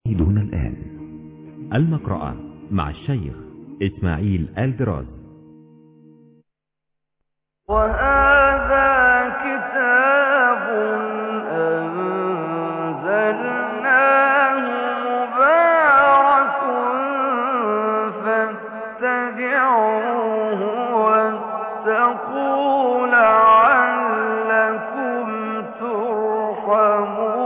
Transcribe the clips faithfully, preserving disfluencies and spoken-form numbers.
دون الآن المقرأة مع الشيخ إسماعيل الدراز. وهذا كتاب أنزلناه مبارك فاتبعوه واتقوا لعلكم ترحمون.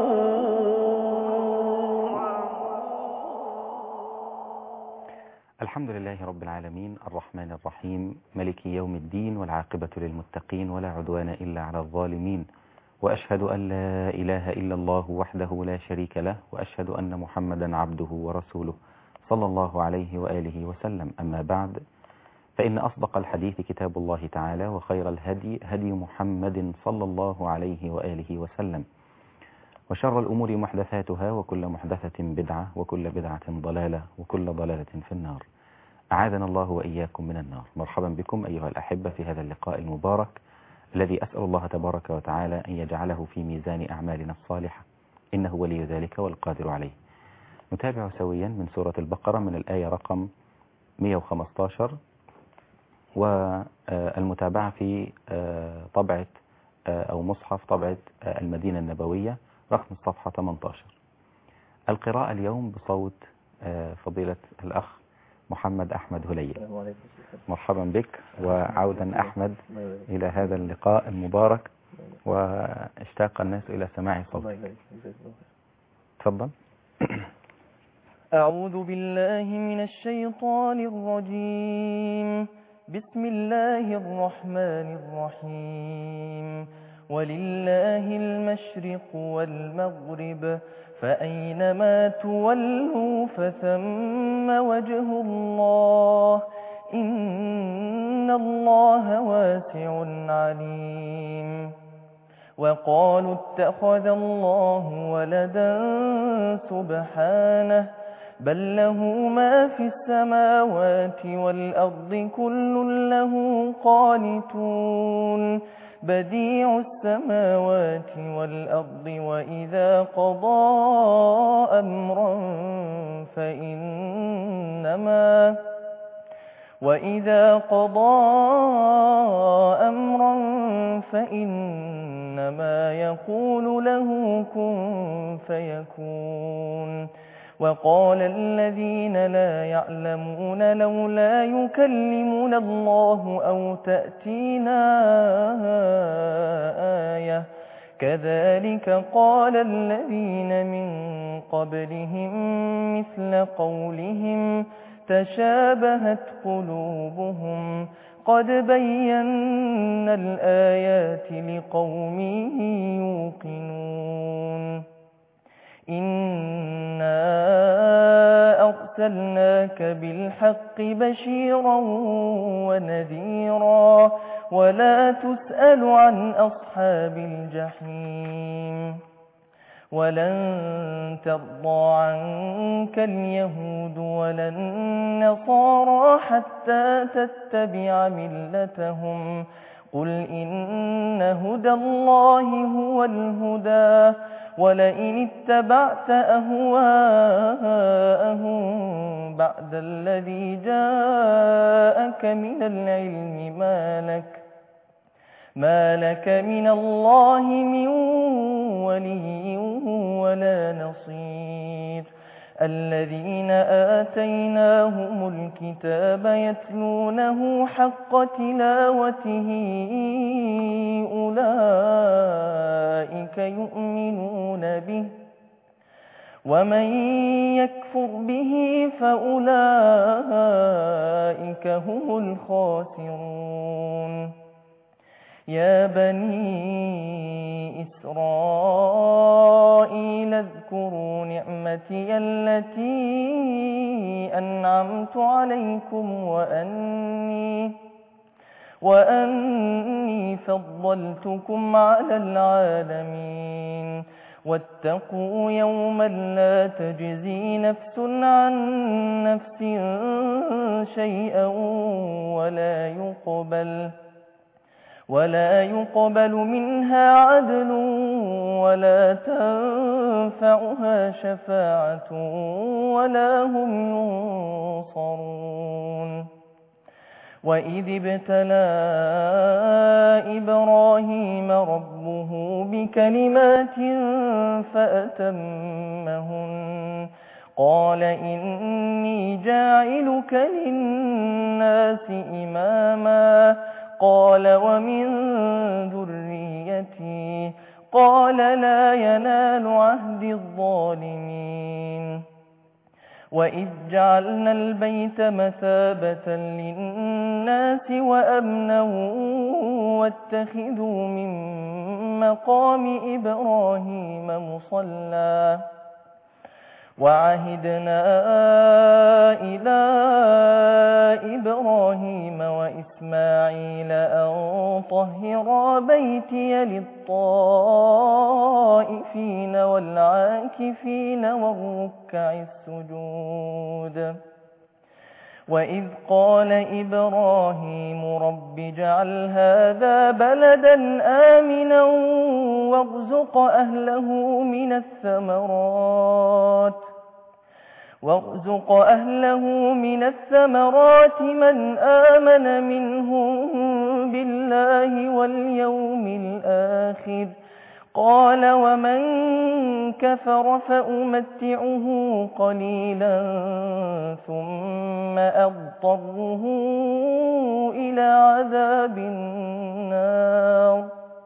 الحمد لله رب العالمين الرحمن الرحيم ملك يوم الدين، والعاقبة للمتقين ولا عدوان إلا على الظالمين، وأشهد أن لا إله إلا الله وحده لا شريك له، وأشهد أن محمدا عبده ورسوله صلى الله عليه وآله وسلم. أما بعد، فإن أصدق الحديث كتاب الله تعالى، وخير الهدي هدي محمد صلى الله عليه وآله وسلم، وشر الأمور محدثاتها، وكل محدثة بدعة، وكل بدعة ضلالة، وكل ضلالة في النار. أعاذنا الله وإياكم من النار. مرحبا بكم أيها الأحبة في هذا اللقاء المبارك الذي أسأل الله تبارك وتعالى أن يجعله في ميزان أعمالنا الصالحة، إنه ولي ذلك والقادر عليه. نتابع سويا من سورة البقرة من الآية رقم مئة وخمسة عشر، والمتابعة في طبعة أو مصحف طبعة المدينة النبوية رقم الصفحة ثمانية عشر. القراءة اليوم بصوت فضيلة الأخ محمد أحمد هليل. مرحبا بك وعودا أحمد إلى هذا اللقاء المبارك، واشتاق الناس إلى سماع صوتك. تفضل. أعوذ بالله من الشيطان الرجيم. بسم الله الرحمن الرحيم. ولله المشرق والمغرب، فأينما تولوا فثم وجه الله، إن الله واسع عليم. وقالوا اتخذ الله ولدا سبحانه، بل له ما في السماوات والأرض كل له قانتون، بديع السماوات والأرض، وإذا قضى أمرا فإنما وإذا قضى أمرا فإنما يقول له كن فيكون. وقال الذين لا يعلمون لولا يكلمنا الله أو تأتينا آية، كذلك قال الذين من قبلهم مثل قولهم تشابهت قلوبهم، قد بينا الآيات لقوم يوقنون. إنا أرسلناك بالحق بشيرا ونذيرا، ولا تسأل عن أصحاب الجحيم. ولن ترضى عنك اليهود ولا النصارى حتى تتبع ملتهم، قل إن هدى الله هو الهدى، ولئن اتبعت أهواءهم بعد الذي جاءك من العلم ما لك ما لك من الله من ولي ولا نصير. الذين آتيناهم الكتاب يتلونه حق تلاوته أولئك يؤمنون به، ومن يكفر به فأولئك هم الخاسرون. يا بني إسرائيل اذكروا نعمتي التي أنعمت عليكم وأني وأني فضلتكم على العالمين. واتقوا يوما لا تجزي نفس عن نفس شيئا ولا يقبل ولا يقبل منها عدل ولا تنفعها شفاعة ولا هم ينصرون وإذ ابتلى إبراهيم ربه بكلمات فأتمهن قال إني جاعلك للناس إماما قال ومن ذريتي قال لا ينال عهد الظالمين وإذ جعلنا البيت مثابة للناس وأمنا واتخذوا من مقام إبراهيم مصلى وعهدنا إلى إبراهيم وإسماعيل أن طهرا بيتي للطائفين والعاكفين والركع السجود وإذ قال إبراهيم رب اجعل هذا بلدا آمنا وارزق أهله من الثمرات وارزق أهله من الثمرات من آمن منهم بالله واليوم الآخر قال ومن كفر فأمتعه قليلا ثم أضطره إلى عذاب النار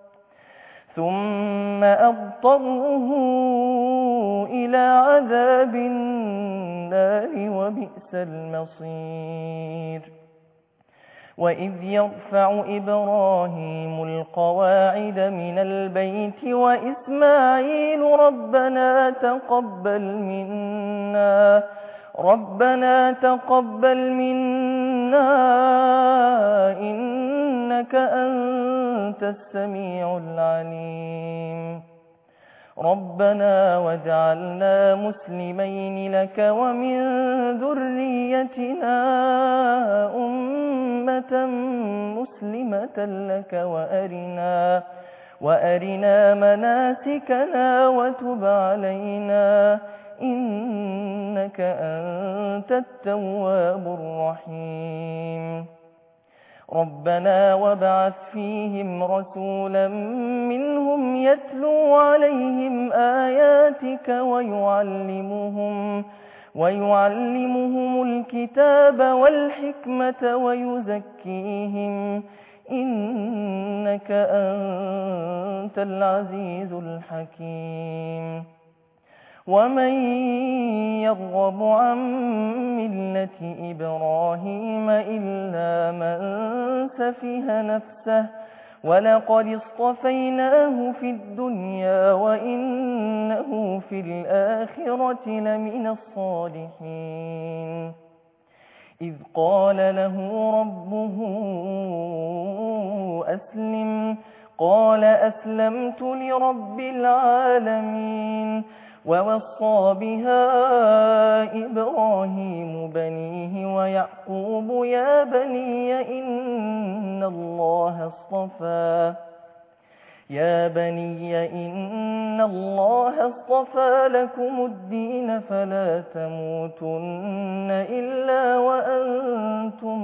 ثم أضطره إلى عذاب النار وبئس المصير وإذ يرفع إبراهيم القواعد من البيت وإسماعيل ربنا تقبل منا ربنا تقبل منا إنك أنت السميع العليم ربنا واجعلنا مسلمين لك ومن ذريتنا أمة مسلمة لك وأرنا وأرنا مناسكنا وتب علينا إنك أنت التواب الرحيم ربنا وابعث فيهم رسولا منهم يتلو عليهم آياتك ويعلمهم ويعلمهم الكتاب والحكمة ويزكيهم إنك أنت العزيز الحكيم ومن يرغب عن ملة إبراهيم إلا من سفه نفسه ولقد اصطفيناه في الدنيا وإنه في الآخرة لمن الصالحين إذ قال له ربه أسلم قال أسلمت لرب العالمين ووصى بها إبراهيم بنيه ويعقوب يا بني إن الله اصطفى يا بني إن الله اصطفى لكم الدين فلا تموتن إلا وأنتم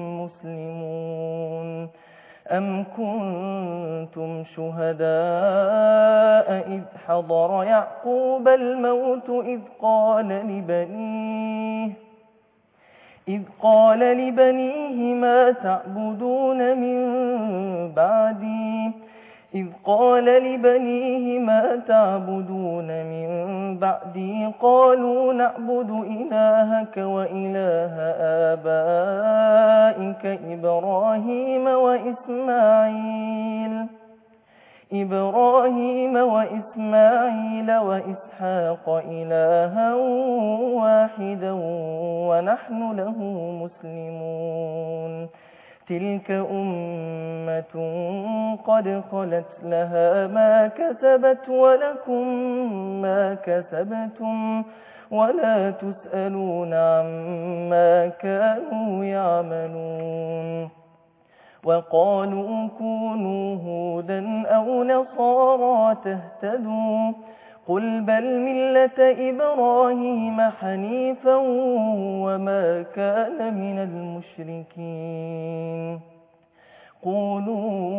مسلمون أم كنتم شهداء إذ حضر يعقوب الموت إذ قال لبنيه إذ قال لبنيه ما تعبدون من بعدي إذ قال لبنيه ما تعبدون من بعدي قالوا نعبد إلهك وإله آبائك إبراهيم وإسماعيل إبراهيم وإسماعيل وإسحاق إلها واحدا ونحن له مسلمون تلك أمة قد خلت لها ما كسبت ولكم ما كسبتم ولا تسألون عما كانوا يعملون وقالوا كونوا هودا أو نصارى تهتدوا قل بل ملة إبراهيم حنيفا وما كان من المشركين قولوا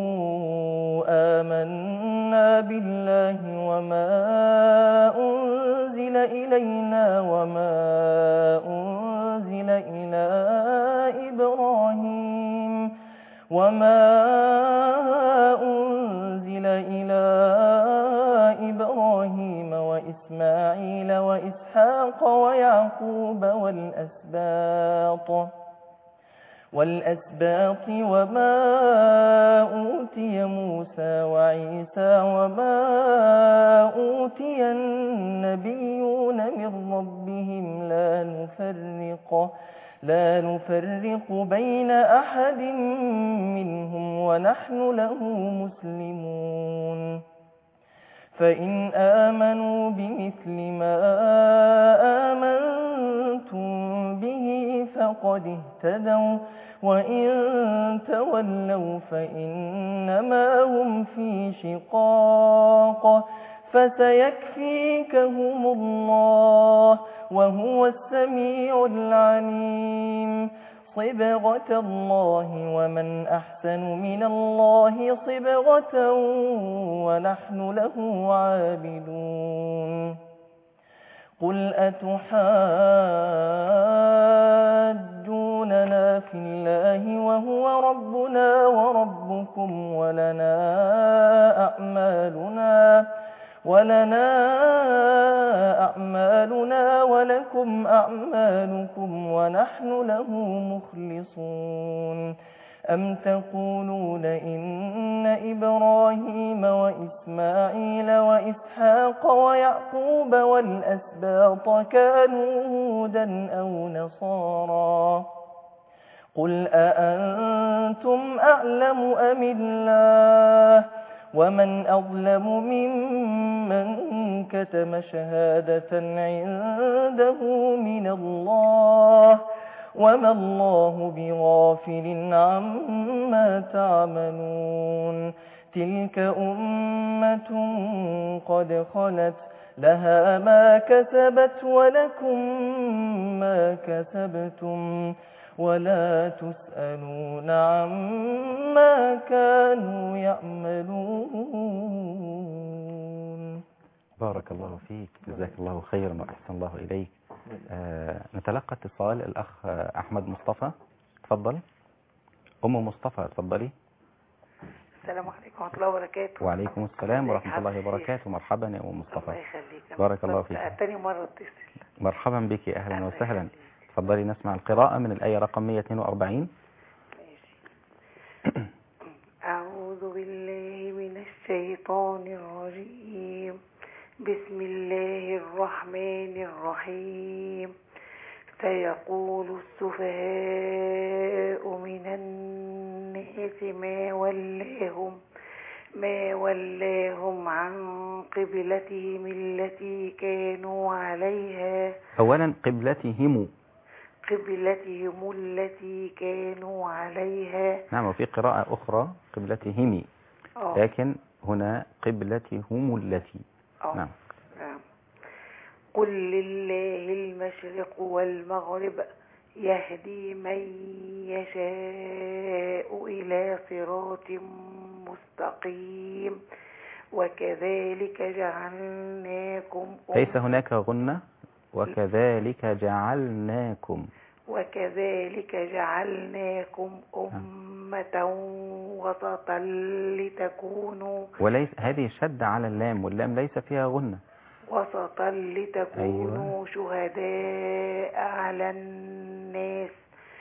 آمنا بالله وما أنزل إلينا وما أنزل إلى إبراهيم وما أنزل إلى إبراهيم وإسماعيل وإسحاق ويعقوب والأسباط والأسباط وما أوتي موسى وعيسى وما أوتي النبيون من ربهم لا نفرق لا نفرق بين أحد منهم ونحن له مسلمون فإن آمنوا بمثل ما آمنتم به فقد اهتدوا وإن تولوا فإنما هم في شقاق فسيكفيكهم الله وهو السميع العليم صبغة الله ومن أحسن من الله صبغة ونحن له عابدون قل أتحاجوننا في الله وهو ربنا وربكم ولنا أعمالنا ولنا أعمالنا ولكم أعمالكم ونحن له مخلصون أم تقولون إن إبراهيم وإسماعيل وإسحاق ويعقوب والأسباط كانوا هودا أو نصارى قل أأنتم أعلم أم الله ومن أظلم ممن كتم شهادة عنده من الله وما الله بغافل عما تعملون تلك أمة قد خلت لها ما كسبت ولكم ما كسبتم ولا تسألون عما كانوا يعملون. بارك الله فيك، جزاك الله خيرا وأحسن الله إليك. آه نتلقى اتصال الأخ أحمد مصطفى، تفضل. أم مصطفى تفضلي. السلام عليكم ورحمة الله وبركاته. وعليكم السلام ورحمة الله وبركاته. مرحبا يا أم مصطفى. الله يخليك. بارك الله فيك. تاني مرة اتصل. مرحبا بك، أهلا وسهلا. تفضلي نسمع القراءة من الآية رقم مئة واثنين وأربعين. أعوذ بالله من الشيطان الرجيم. بسم الله الرحمن الرحيم. سيقول السفهاء من الناس ما ولاهم ما ولاهم عن قبلتهم التي كانوا عليها. أولا قبلتهم قبلتهم التي كانوا عليها. نعم، وفي قراءة أخرى قبلتهم، أوه. لكن هنا قبلتهم التي. أوه. نعم. قل لله المشرق والمغرب يهدي من يشاء إلى صراط مستقيم وكذلك جعلناكم ليس هناك غنة. وكذلك جعلناكم وكذلك جعلناكم أمة وسطا لتكونوا. وليس هذه شد على اللام، واللام ليس فيها غنة. وسطا لتكونوا أيوة. شهداء على الناس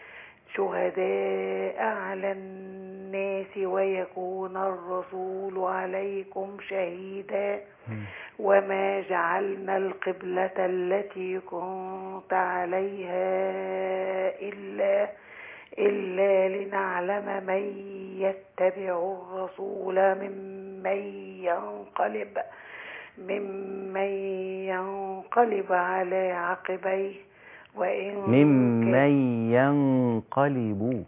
شهداء على الناس ويكون الرسول عليكم شهيدا. وما جعلنا القبلة التي كنت عليها إلا إلا لنعلم من يتبع الرسول ممن ينقلب ممن ينقلب على عقبيه وإن ممن ينقلب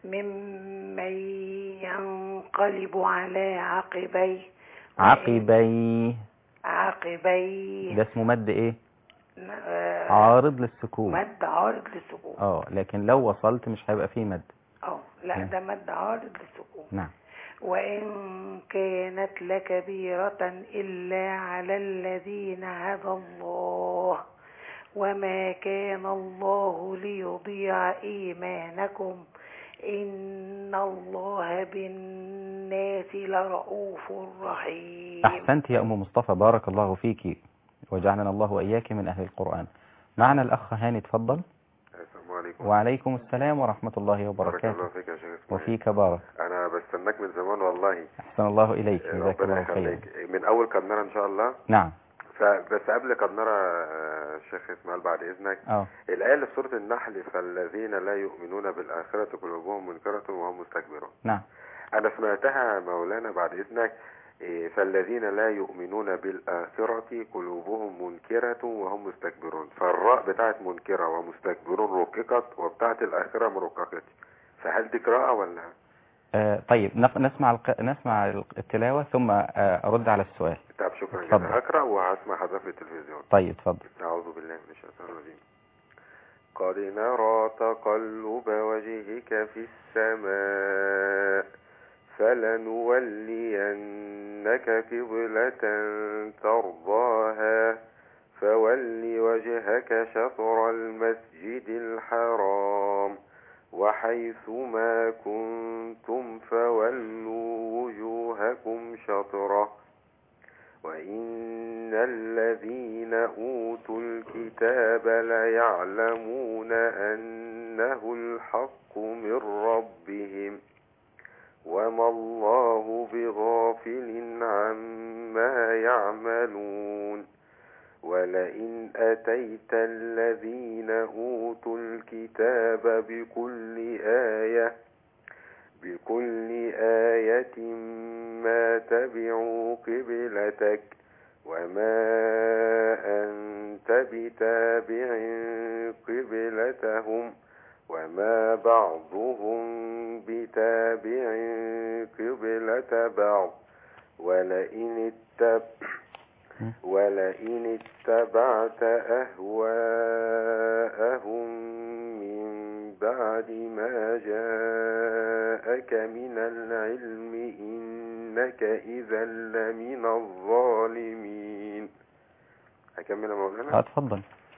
ممن ينقلب على عقبيه عقبيه عقبيه ده اسمه مد ايه؟ آه، عارض للسكون. مد عارض للسكون. اه لكن لو وصلت مش هيبقى فيه مد. اه لا مم. ده مد عارض للسكون. نعم. وإن كانت لكبيرة إلا على الذين هدى الله وما كان الله ليضيع إيمانكم إن الله بالناس لرؤوف رحيم. أحسنت يا أم مصطفى، بارك الله فيك وجعلنا الله وإياك من أهل القرآن. معنا الأخ هاني، تفضل. السلام عليكم. وعليكم السلام ورحمة الله بارك وبركاته. الله فيك يا شيخ. وفيك بارك. انا بستناك من زمان والله. أحسن الله إليك، جزاك ربنا الله خيرا. يخليك. من اول قناره ان شاء الله. نعم. فبس قبل قناره شيخ اسماعيل بعد اذنك، اه الايه اللي في سوره النحل فالذين لا يؤمنون بالاخره قلوبهم منكره وهم مستكبرون. نعم. انا سمعتها مولانا بعد اذنك إيه، فالذين لا يؤمنون بالآخرة قلوبهم منكرة وهم مستكبرون، فالراء بتاعت منكرة ومستكبرون رققت وبتاعت الآخرة مرققت، فهل دي قراءة ولا؟ آه طيب نف- نسمع الق... نسمع التلاوة ثم آه أرد على السؤال. طب شكرا اتفضل. جدا. هقرأ وهسمع حضرتك في التلفزيون. طيب تفضل. أعوذ بالله من الشيطان الرجيم. قد نرى تقلب وجهك في السماء فلنولينك قبلة ترضاها فول وجهك شطر المسجد الحرام وحيث ما كنتم فولوا وجوهكم شطره وإن الذين أوتوا الكتاب ليعلمون أنه الحق من ربهم وما الله بغافل عما يعملون ولئن أتيت الذين أوتوا الكتاب بكل آية بكل آية ما تبعوا قبلتك وما أنت بتابع قبلتهم وما بعضهم بتابع قبلة بعض ولئن اتبع ولئن اتبعت أهواءهم من بعد ما جاءك من العلم إنك إذا لمن الظالمين. أكمل يا مولانا؟ اتفضل.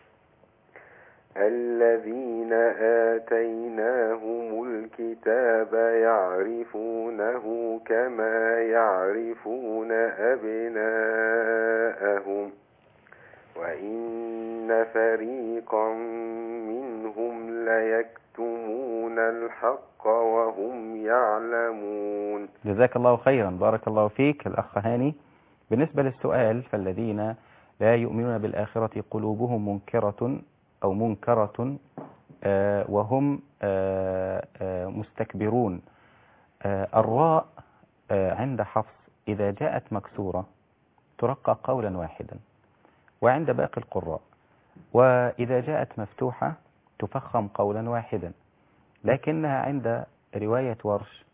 الذين آتيناهم الكتاب يعرفونه كما يعرفون أبناءهم وإن فريقا منهم ليكتمون الحق وهم يعلمون. جزاك الله خيرا، بارك الله فيك الأخ هاني. بالنسبة للسؤال فالذين لا يؤمنون بالآخرة قلوبهم منكرة أو منكرة آه وهم آه آه مستكبرون. آه الراء آه عند حفص إذا جاءت مكسورة ترقى قولا واحدا وعند باقي القراء، وإذا جاءت مفتوحة تفخم قولا واحدا، لكنها عند رواية ورش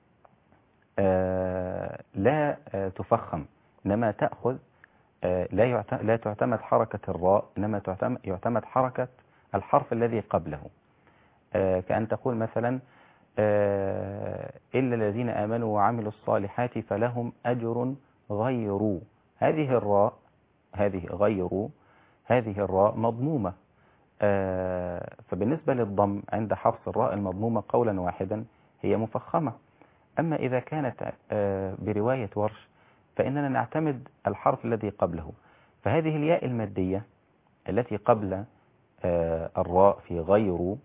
آه لا آه تفخم، إنما تأخذ لا لا تعتمد حركة الراء، إنما يعتمد حركة الحرف الذي قبله. كأن تقول مثلا إلا الذين آمنوا وعملوا الصالحات فلهم أجر غير. هذه الراء هذه غير هذه الراء مضمومة، فبالنسبة للضم عند حفص الراء المضمومة قولا واحدا هي مفخمة. أما إذا كانت برواية ورش فإننا نعتمد الحرف الذي قبله، فهذه الياء المادية التي قبل آه الراء في غير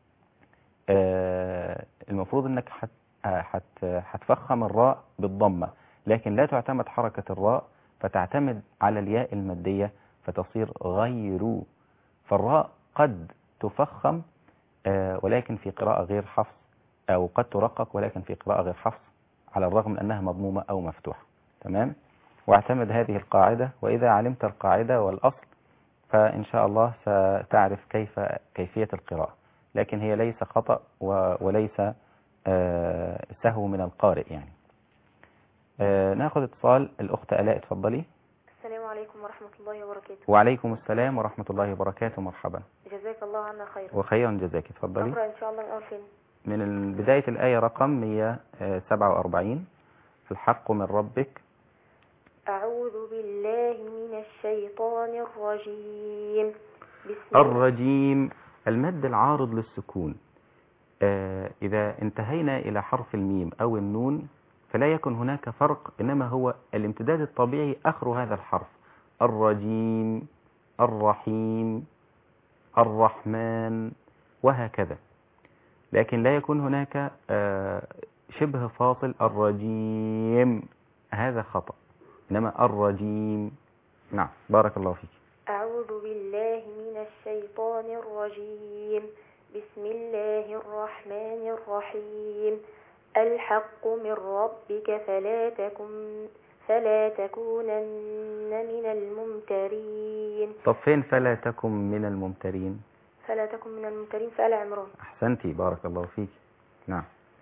آه المفروض أنك حت حت حتفخم الراء بالضمة، لكن لا تعتمد حركة الراء فتعتمد على الياء المادية فتصير غير. فالراء قد تفخم آه ولكن في قراءة غير حفص، أو قد ترقق ولكن في قراءة غير حفص على الرغم من أنها مضمومة أو مفتوحة. تمام؟ واعتمد هذه القاعدة، وإذا علمت القاعدة والأصل فإن شاء الله ستعرف كيف كيفية القراءة، لكن هي ليس خطأ وليس آه سهو من القارئ يعني. آه ناخذ اتصال الأخت آلاء، اتفضلي. السلام عليكم ورحمة الله وبركاته. وعليكم السلام ورحمة الله وبركاته، مرحبا. جزاك الله عنا خيرا. وخيرا جزاك، اتفضلي. أقرأ إن شاء الله من أول فين؟ من بداية الآية رقم مئة وسبعة وأربعين، الحق من ربك. أعوذ بالله من الشيطان الرجيم. بسم الرجيم المد العارض للسكون. آه إذا انتهينا إلى حرف الميم أو النون فلا يكن هناك فرق، إنما هو الامتداد الطبيعي آخر هذا الحرف. الرجيم، الرحيم، الرحمن، وهكذا. لكن لا يكون هناك آه شبه فاصل الرجيم، هذا خطأ، إنما الرجيم. نعم، بارك الله فيك. أعوذ بالله من الشيطان الرجيم. بسم الله الرحمن الرحيم. الحق من ربك فلا تكن فلا تكونن من الممترين. طب فين فلا تكن من الممترين؟ فلا تكن من الممترين في آل عمران. أحسنتي، بارك الله فيك. نعم.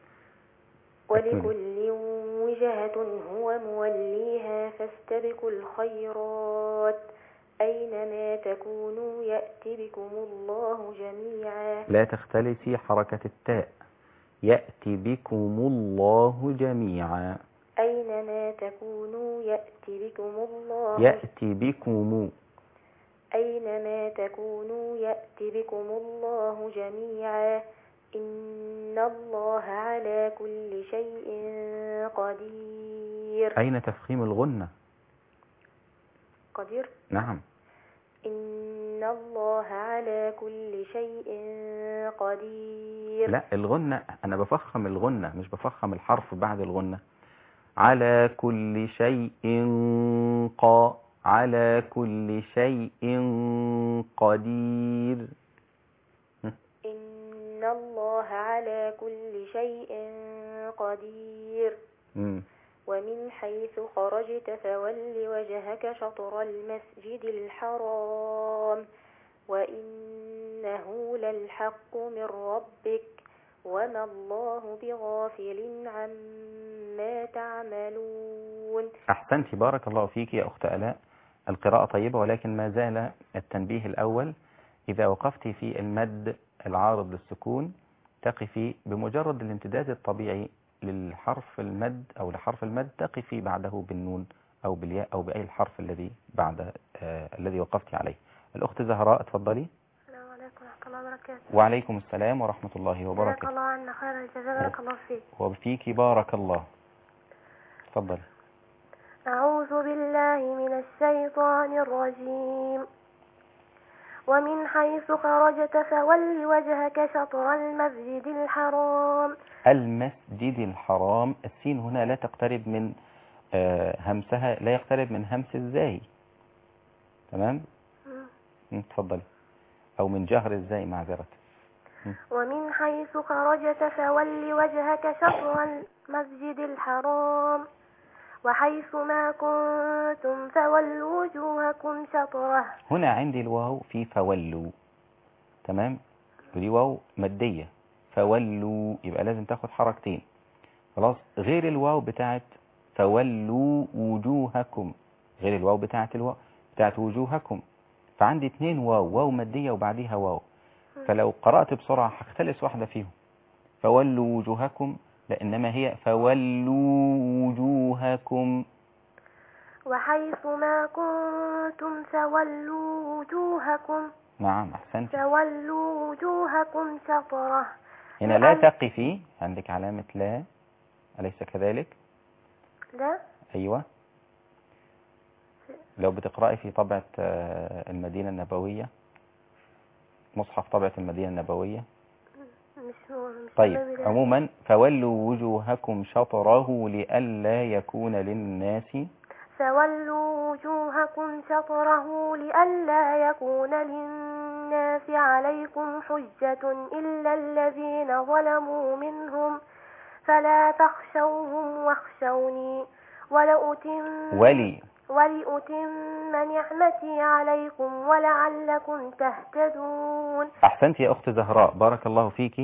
ولكل وجهة هو موليها فاستبقوا الخيرات أينما تكونوا يأتي بكم الله جميعا. لا تختلسي حركة التاء. يأتي بكم الله جميعا. أينما تكونوا يأتي بكم الله. يأتي بكم. أينما تكونوا يأتي بكم الله جميعا. إن الله على كل شيء قدير. أين تفخيم الغنة؟ قدير. نعم. إن الله على كل شيء قدير. لا، الغنة أنا بفخم الغنة مش بفخم الحرف بعد الغنة. على كل شيء قا على كل شيء قدير. إن الله على كل شيء قدير. م. ومن حيث خرجت فول وجهك شطر المسجد الحرام وإنه للحق من ربك وما الله بغافل عما تعملون. أحسنت، بارك الله فيك يا أخت آلاء. القراءة طيبة، ولكن ما زال التنبيه الأول إذا وقفت في المد العارض للسكون تقفي بمجرد الامتداد الطبيعي للحرف المد أو لحرف المد، تقفي بعده بالنون أو بالياء أو بأي الحرف الذي بعد آه الذي وقفت عليه. الأخت زهراء، اتفضلي. السلام عليكم ورحمة الله وبركاته. وعليكم السلام ورحمة الله وبركاته. جزاك الله عنا خير الجزاء. بارك الله فيك. وفيك بارك الله. اتفضلي. أعوذ بالله من الشيطان الرجيم. ومن حيث خرجت فول وجهك شطر المسجد الحرام. المسجد الحرام، السين هنا لا تقترب من آه همسها، لا يقترب من همس الزاي. تمام؟ اتفضلي. أو من جهر الزاي، معذرة. ومن حيث خرجت فول وجهك شطر المسجد الحرام وحيث ما كنتم فولوا وجوهكم شطره. هنا عندي الواو في فولوا، تمام، ودي واو مادية. فولوا يبقى لازم تاخد حركتين، خلاص، غير الواو بتاعت فولوا وجوهكم، غير الواو بتاعت الواو بتاعت وجوهكم. فعندي اتنين واو، واو مادية وبعديها واو، فلو قرأت بسرعة هختلس واحدة فيهم. فولوا وجوهكم، لأنما هي فولوا وجوهكم. وحيث ما كنتم فولوا وجوهكم. نعم، أحسنت. فولوا وجوهكم شطرة. هنا لا تقفي، عندك علامة لا، أليس كذلك؟ لا. أيوة. لو بتقرأي في طبعة المدينة النبوية، مصحف طبعة المدينة النبوية. مش مش طيب، عموما فولوا وجوهكم شطره لئلا يكون للناس. فولوا وجوهكم شطره لئلا يكون للناس عليكم حجة إلا الذين ظلموا منهم فلا تخشوهم واخشوني ولأتم ولي ولأتم نعمتي عليكم ولعلكم تهتدون. أحسنت يا أخت زهراء، بارك الله فيك.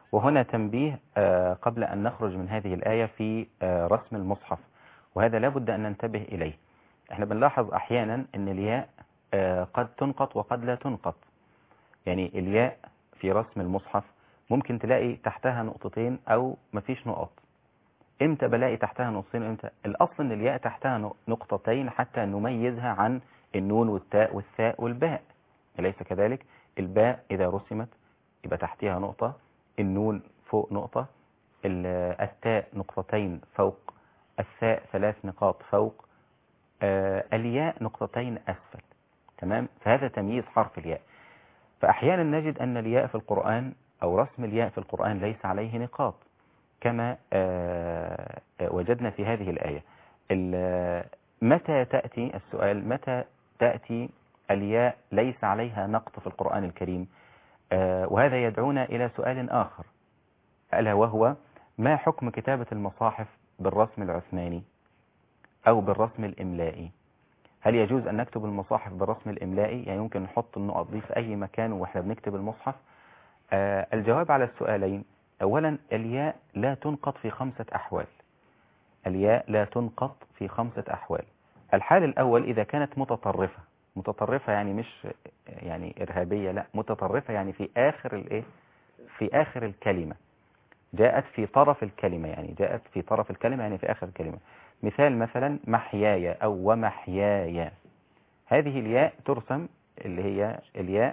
وهنا تنبيه آه، قبل أن نخرج من هذه الآية في آه، رسم المصحف، وهذا لابد أن ننتبه إليه. احنا بنلاحظ أحيانا أن الياء آه، قد تنقط وقد لا تنقط. يعني الياء في رسم المصحف ممكن تلاقي تحتها نقطتين أو مفيش نقط. امتى بلاقي تحتها نقطتين وامتى؟ الأصل أن الياء تحتها نقطتين حتى نميزها عن النون والتاء والثاء والباء، أليس كذلك؟ الباء إذا رسمت يبقى تحتها نقطة، النون فوق نقطة، التاء نقطتين فوق، الثاء ثلاث نقاط فوق، آه الياء نقطتين أسفل. تمام؟ فهذا تمييز حرف الياء. فأحيانا نجد أن الياء في القرآن أو رسم الياء في القرآن ليس عليه نقاط كما آه وجدنا في هذه الآية. متى تأتي السؤال متى تأتي الياء ليس عليها نقط في القرآن الكريم؟ آه وهذا يدعونا إلى سؤال آخر، ألا وهو ما حكم كتابة المصاحف بالرسم العثماني أو بالرسم الإملائي؟ هل يجوز أن نكتب المصاحف بالرسم الإملائي؟ يعني يمكن نحط النقط دي في أي مكان وإحنا بنكتب المصحف؟ آه الجواب على السؤالين: أولا الياء لا تنقط في خمسة أحوال. الياء لا تنقط في خمسة أحوال. الحال الأول إذا كانت متطرفة، متطرفة يعني مش يعني إرهابية، لا، متطرفة يعني في آخر الإيه؟ في آخر الكلمة، جاءت في طرف الكلمة، يعني جاءت في طرف الكلمة يعني في آخر الكلمة. مثال مثلا محياي أو ومحياي، هذه الياء ترسم اللي هي الياء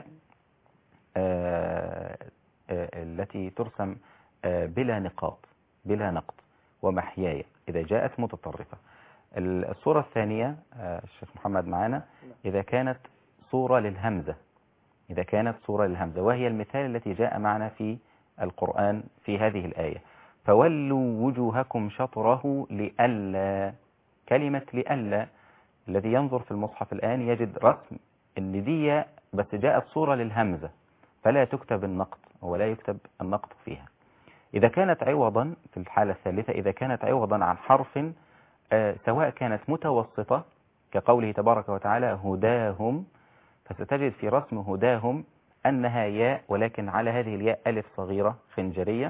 آه آه التي ترسم آه بلا نقاط، بلا نقط، ومحياي إذا جاءت متطرفة. الصورة الثانية آه الشيخ محمد معنا، إذا كانت صورة للهمزة، إذا كانت صورة للهمزة، وهي المثال التي جاء معنا في القرآن في هذه الآية: فولوا وجوهكم شطره لئلا. كلمة لئلا، الذي ينظر في المصحف الآن يجد رسم إن دي بس جاءت صورة للهمزة، فلا تكتب النقط ولا يكتب النقط فيها. إذا كانت عوضا في الحالة الثالثة، إذا كانت عوضا عن حرف آه سواء كانت متوسطة كقوله تبارك وتعالى هداهم، فستجد في رسم هداهم أنها ياء، ولكن على هذه الياء ألف صغيرة خنجرية،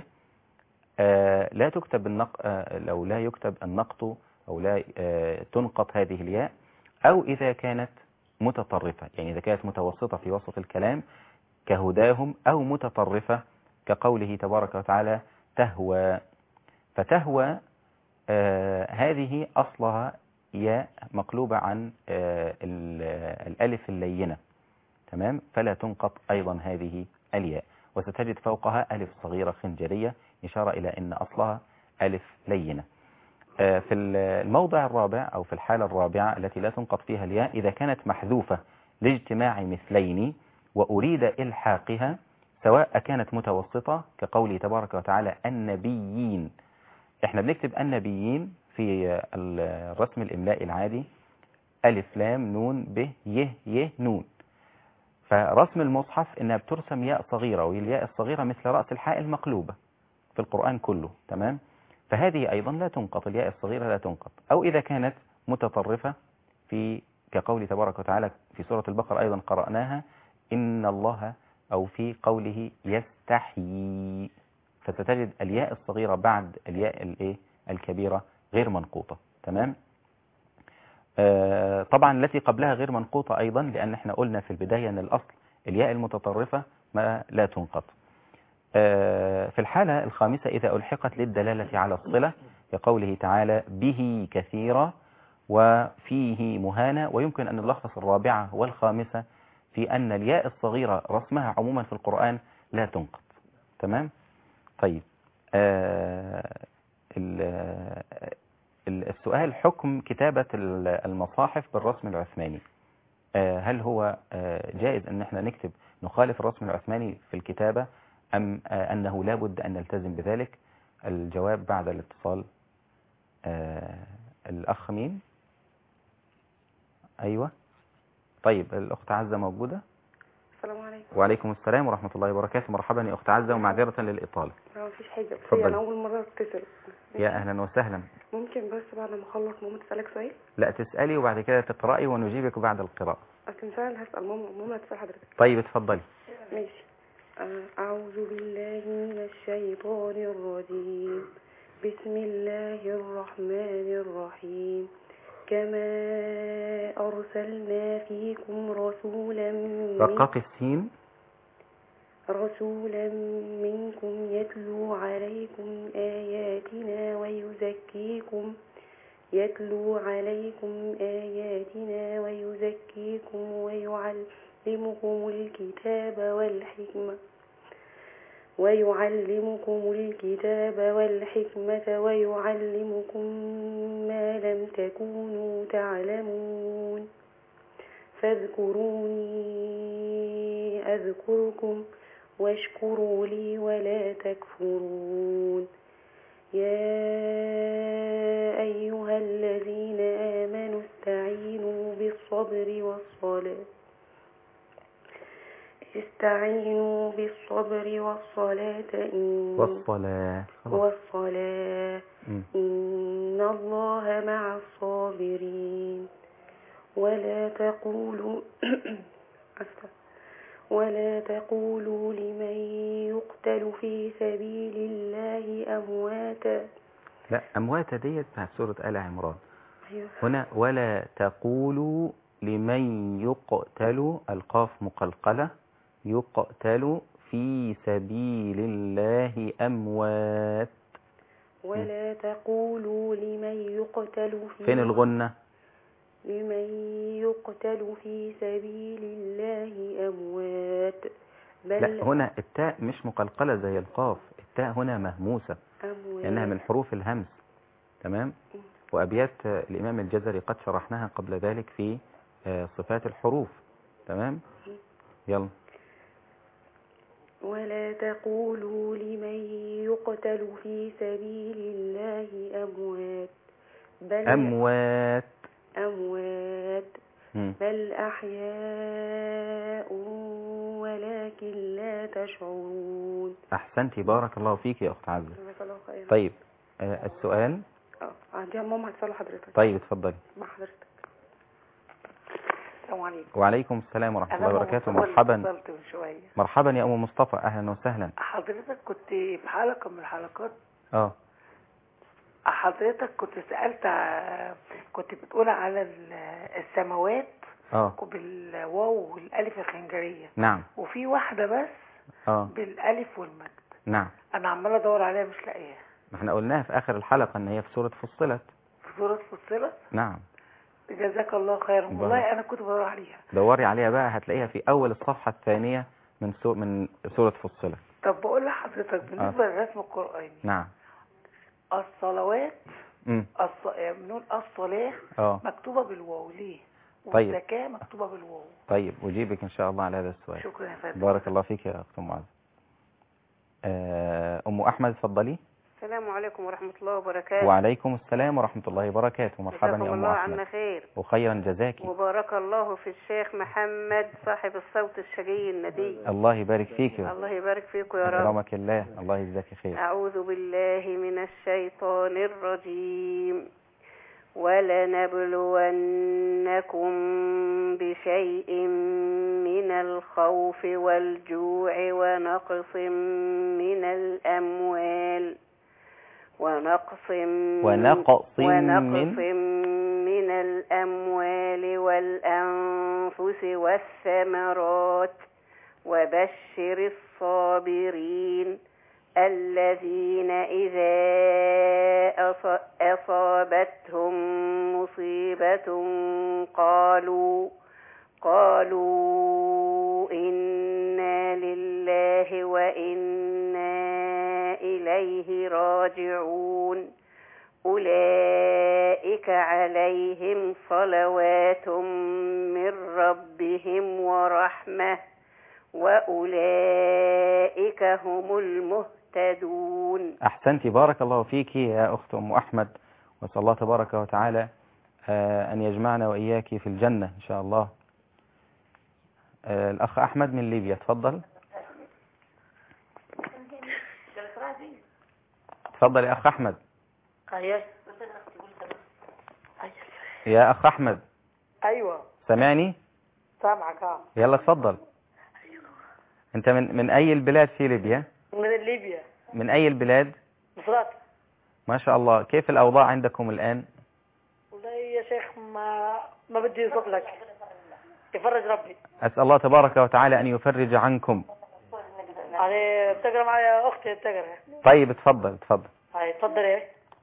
آه لا تكتب النق آه لو لا يكتب النقط أو لا آه تنقط هذه الياء. أو إذا كانت متطرفة، يعني إذا كانت متوسطة في وسط الكلام كهداهم، أو متطرفة كقوله تبارك وتعالى تهوى. فتهوى آه هذه أصلها ياء مقلوبة عن آه الألف اللينة، تمام؟ فلا تنقط أيضا هذه الياء، وستجد فوقها ألف صغيرة خنجرية إشارة إلى أن أصلها ألف لينة. آه في الموضع الرابع أو في الحالة الرابعة التي لا تنقط فيها الياء، إذا كانت محذوفة لاجتماع مثلين وأريد إلحاقها، سواء كانت متوسطة كقوله تبارك وتعالى النبيين. احنا بنكتب النبيين في الرسم الإملائي العادي ألف لام نون ب ي ي نون، فرسم المصحف إنها بترسم ياء صغيرة، والياء الصغيرة مثل رأس الحاء المقلوبة في القرآن كله، تمام؟ فهذه أيضا لا تنقط، الياء الصغيرة لا تنقط. أو إذا كانت متطرفة في كقول تبارك وتعالى في سورة البقرة أيضا قرأناها إن الله، أو في قوله يستحيي، فستجد الياء الصغيرة بعد الياء الايه الكبيرة غير منقوطة، تمام؟ آه طبعا التي قبلها غير منقوطة أيضا، لأن احنا قلنا في البداية أن الأصل الياء المتطرفة ما لا تنقط. آه في الحالة الخامسة إذا ألحقت للدلالة على الصلة كقوله تعالى به كثيرا وفيه مهانة. ويمكن أن نلخص الرابعة والخامسة في أن الياء الصغيرة رسمها عموما في القرآن لا تنقط، تمام؟ طيب آه السؤال: حكم كتابة المصاحف بالرسم العثماني، آه هل هو آه جائز أن احنا نكتب نخالف الرسم العثماني في الكتابة، أم آه أنه لا بد أن نلتزم بذلك؟ الجواب بعد الاتصال. آه الأخ مين؟ أيوة، طيب الأخت عزة موجودة؟ السلام عليكم. وعليكم السلام ورحمة الله وبركاته. مرحبا يا أخت عزة، ومعذرة للإطالة. لا مفيش حاجة، بس اتفضلي. أنا أول مرة أتصل. يا أهلا وسهلا. ممكن بس بعد ما أخلص ماما تسألك سؤال؟ لا تسألي وبعد كده تقرأي ونجيبك بعد القراءة. أصل مش أنا اللي هسأل ماما، ماما هتسأل حضرتك. طيب اتفضلي. ماشي. أعوذ بالله من الشيطان الرجيم. بسم الله الرحمن الرحيم. كما أرسلنا فيكم رسولا رقاق السين رسولا منكم يتلو عليكم آياتنا ويزكيكم يتلو عليكم آياتنا ويزكيكم ويعلمكم الكتاب والحكمة ويعلمكم الكتاب والحكمة ويعلمكم ما لم تكونوا تعلمون فاذكروني أذكركم واشكروا لي ولا تكفرون. يا أيها الذين آمنوا استعينوا بالصبر والصلاة استعينوا بالصبر والصلاة إن والصلاة والصلاة إن الله مع الصابرين. ولا تقولوا ولا تقولوا لمن يقتل في سبيل الله أمواتا. لا أمواتا ديت بتاعت سورة آل عمران. أيوة. هنا ولا تقولوا لمن يقتل القاف مقلقلة يقتل في سبيل الله أموات. ولا تقولوا لمن يقتل في فين الغنة؟ لمن يقتل في سبيل الله أموات بل لا هنا التاء مش مقلقلة زي القاف، التاء هنا مهموسة أموات لأنها من حروف الهمس. تمام. وأبيات الإمام الجزري قد شرحناها قبل ذلك في صفات الحروف. تمام. يلا. ولا تقولوا لمن يقتل في سبيل الله أموات بل أموات أموات م. بل أحياء ولكن لا تشعرون. أحسنتي بارك الله فيك يا أخت عزة. جزاك الله خيرا. طيب آه السؤال. اه عندي ماما هتسأل حضرتك. طيب اتفضلي. مع حضرتك. السلام عليكم. وعليكم السلام ورحمة الله وبركاته. أنا مرحبا اتصلت من شوية. مرحبا يا أم مصطفى، أهلا وسهلا. حضرتك كنت في حلقة من الحلقات اه حضرتك كنت سألت ع- كنت بتقول على ال- السماوات اه بالواو والألف الخنجرية، نعم وفي واحدة بس اه بالألف والمد. نعم. أنا عمالة أدور عليها مش لاقيها. ما احنا قلناها في آخر الحلقة إن هي في سورة فصلت. في سورة فصلت. نعم. جزاك الله خيرا. بارك. والله أنا كنت بدور عليها. دوري عليها بقى هتلاقيها في أول الصفحة الثانية من سو... من سورة فصلت. طب بقول لحضرتك بالنسبة آه. للرسم القرآني، نعم. الصلوات امم الص... بنقول الصلاة اه مكتوبة بالواو ليه؟ طيب. والزكاة مكتوبة بالواو. طيب أجيبك إن شاء الله على هذا السؤال. شكرا يا فندم. بارك الله فيك يا أخت أم عز. آه، أم أحمد اتفضلي. السلام عليكم ورحمة الله وبركاته. وعليكم السلام ورحمة الله وبركاته. مرحبا جزاكم يا أم الله أحمد. عنا خير وخيرا جزاكي. وبارك الله في الشيخ محمد صاحب الصوت الشجي الندي. الله يبارك فيك. الله يبارك فيكم يا رب. أكرمك الله. الله يجزاك خير. أعوذ بالله من الشيطان الرجيم. ولنبلونكم بشيء من الخوف والجوع ونقص من الأموال ونقص ونقص ونقص من من الأموال والأنفس والثمرات وبشر الصابرين الذين إذا أص- أصابتهم مصيبة قالوا قالوا إنا لله وإنا إليه راجعون أولئك عليهم صلوات من ربهم ورحمة وأولئك هم المهتدون. أحسنتي بارك الله فيك يا أخت أم أحمد، وأسأل الله تبارك وتعالى آه، أن يجمعنا وإياك في الجنة إن شاء الله. آه، الأخ أحمد من ليبيا تفضل. تفضل يا أخ أحمد. يا أخ أحمد أيوة سامعني؟ سامعك. اه يلا تفضل. أنت من من أي البلاد في ليبيا؟ من ليبيا. من أي البلاد؟ مصرات. ما شاء الله. كيف الأوضاع عندكم الآن؟ والله يا شيخ ما ما بدي يوصف لك، يفرج ربي. أسأل الله تبارك وتعالى أن يفرج عنكم. يعني بتقرأ معي أختي بتقرأ. طيب اتفضل اتفضل. هاي تفضلي.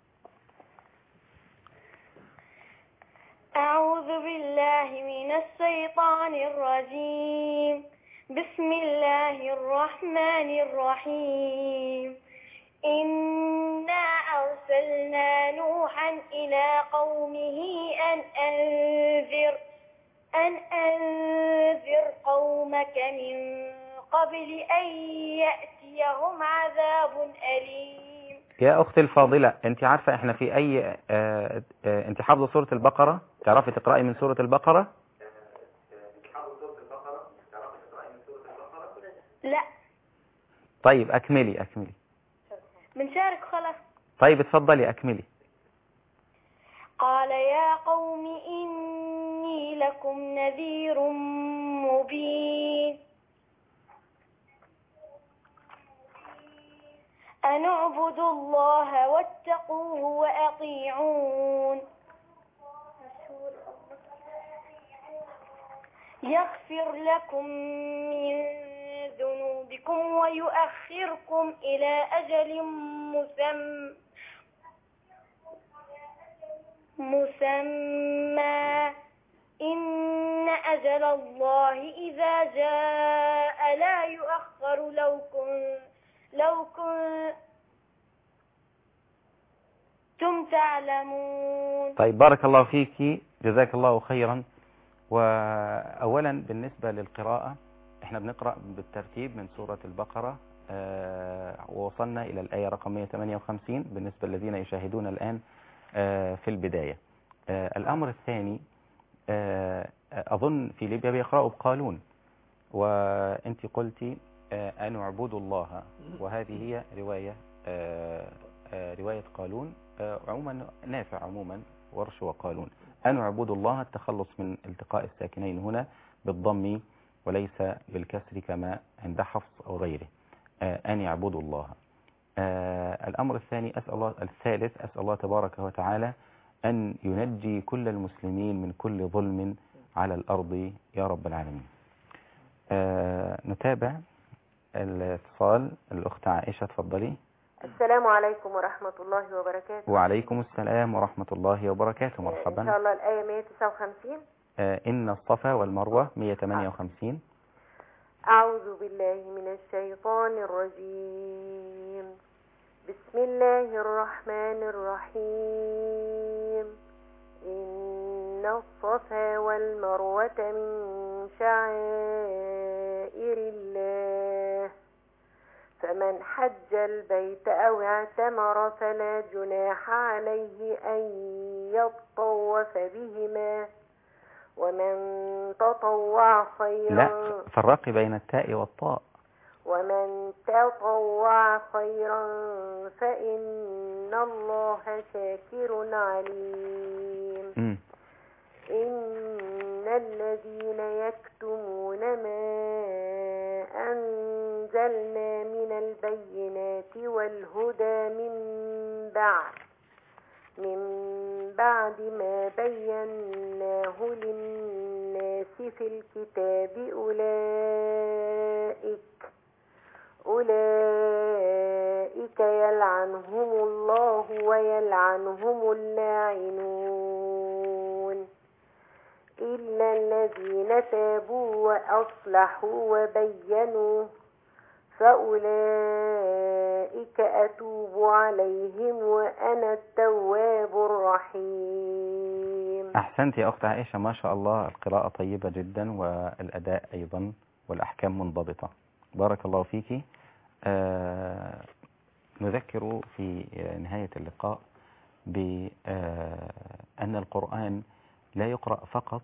أعوذ بالله من الشيطان الرجيم. بسم الله الرحمن الرحيم. إنا أرسلنا نوحا إلى قومه أن أنذر أن أنذر قومك من قبل أن يأتيهم عذاب أليم. يا أختي الفاضلة، أنت عارفة إحنا في أي آه آه أنت حافظة سورة البقرة؟ تعرفي تقرأي من سورة البقرة؟ لا. طيب أكملي أكملي. بنشارك خلاص. طيب اتفضلي أكملي. قال يا قوم إني لكم نذير مبين أن اعبدوا الله واتقوه وأطيعون يغفر لكم من ذنوبكم ويؤخركم إلى أجل مسمى مسمى إن أجل الله إذا جاء لا يؤخر لو كن لو كنتم تعلمون. طيب بارك الله فيك، جزاك الله خيرا. وأولا بالنسبة للقراءة احنا بنقرأ بالترتيب من سورة البقرة آه ووصلنا إلى الآية رقم مئة وثمانية وخمسين بالنسبة للذين يشاهدون الآن آه في البداية. آه الأمر الثاني آه أظن في ليبيا بيقرأوا بقالون، وأنت قلتي آه أن اعبدوا الله، وهذه هي رواية آه آه رواية قالون آه عموما نافع عموما ورش وقالون. أن اعبدوا الله التخلص من التقاء الساكنين هنا بالضم وليس بالكسر كما عند حفص أو غيره. آه أن يعبدوا الله. آه الأمر الثاني أسأل الله الثالث أسأل الله تبارك وتعالى أن ينجي كل المسلمين من كل ظلم على الأرض يا رب العالمين. آه نتابع الاتصال. الأخت عائشة تفضلي. السلام عليكم ورحمة الله وبركاته. وعليكم السلام ورحمة الله وبركاته. مرحبا. إن شاء الله الآية مئة وتسعة وخمسين. آه إن الصفا والمروة مئة وثمانية وخمسين. أعوذ بالله من الشيطان الرجيم. بسم الله الرحمن الرحيم. إن الصفا والمروة من شعائر الله فمن حج البيت أو اعتمر فلا جناح عليه أن يطوف بهما ومن تطوع خيرا. لا فرقي بين التاء والطاء. ومن تطوع خيرا فإن الله شاكر عليم. م. إن الذين يكتمون ما أنزلنا من البينات والهدى من بعد من بعد ما بيناه للناس في الكتاب أولئك أولئك يلعنهم الله ويلعنهم اللاعنون إلا الذين تابوا وأصلحوا وبينوا فأولئك أتوب عليهم وأنا التواب الرحيم. أحسنت يا أخت عائشة، ما شاء الله القراءة طيبة جدا والأداء أيضا والأحكام منضبطة، بارك الله فيك. آه نذكر في نهاية اللقاء بأن القرآن لا يقرأ فقط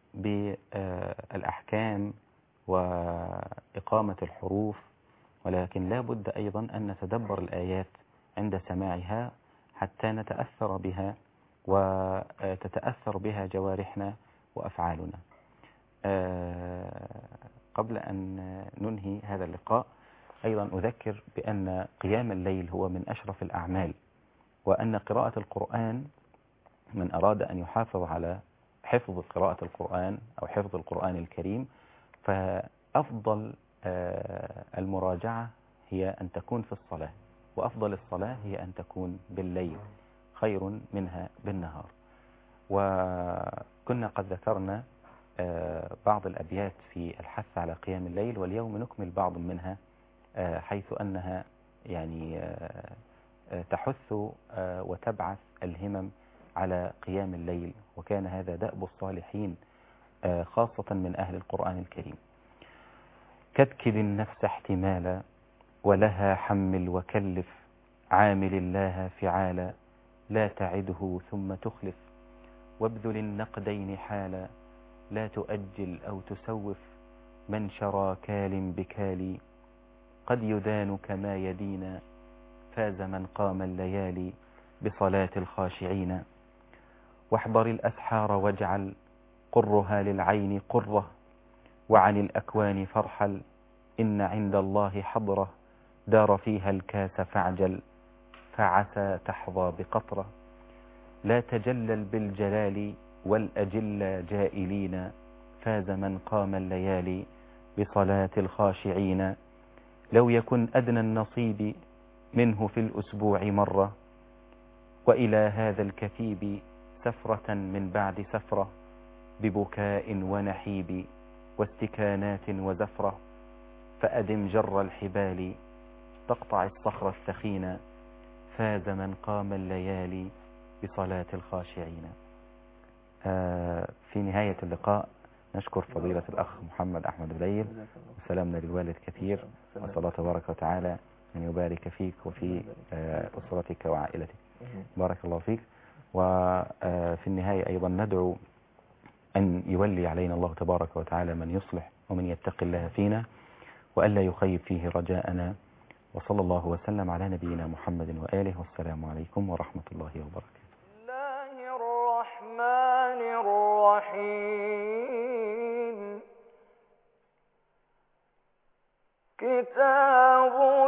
بالأحكام وإقامة الحروف، ولكن لا بد أيضا أن نتدبر الآيات عند سماعها حتى نتأثر بها وتتأثر بها جوارحنا وأفعالنا. قبل أن ننهي هذا اللقاء أيضا أذكر بأن قيام الليل هو من أشرف الأعمال، وأن قراءة القرآن من أراد أن يحافظ على حفظ قراءة القرآن أو حفظ القرآن الكريم فأفضل المراجعة هي أن تكون في الصلاة، وأفضل الصلاة هي أن تكون بالليل خير منها بالنهار. وكنا قد ذكرنا بعض الأبيات في الحث على قيام الليل، واليوم نكمل بعض منها حيث أنها يعني تحث وتبعث الهمم على قيام الليل، وكان هذا دأب الصالحين خاصة من أهل القرآن الكريم. كدكد النفس احتمالا ولها حمل وكلف، عامل الله فعالا لا تعده ثم تخلف، وابذل النقدين حالا لا تؤجل أو تسوف، من شرى كال بكالي قد يدان كما يدينا، فاز من قام الليالي بصلاة الخاشعين. واحضر الأسحار واجعل قرها للعين قرة، وعن الأكوان فارحل إن عند الله حضرة، دار فيها الكاس فاعجل فعسى تحظى بقطرة، لا تجلل بالجلال والأجل جائلين، فاز من قام الليالي بصلاة الخاشعين. لو يكن أدنى النصيب منه في الأسبوع مرة، وإلى هذا الكثيب سفرة من بعد سفرة، ببكاء ونحيب واستكانات وزفرة، فأدم جر الحبال تقطع الصخر الثخين، فاز من قام الليالي بصلاة الخاشعين. آه في نهاية اللقاء نشكر فضيلة الأخ محمد أحمد بليل، وسلامنا للوالد كثير، وصلى الله تبارك وتعالى أن يبارك فيك وفي آه أسرتك وعائلتك. بارك الله فيك. وفي النهاية أيضا ندعو أن يولي علينا الله تبارك وتعالى من يصلح ومن يتقي الله فينا، وألا يخيب فيه رجاءنا. وصلى الله وسلم على نبينا محمد وآله، والسلام عليكم ورحمة الله وبركاته. الله الرحمن الرحيم. كتاب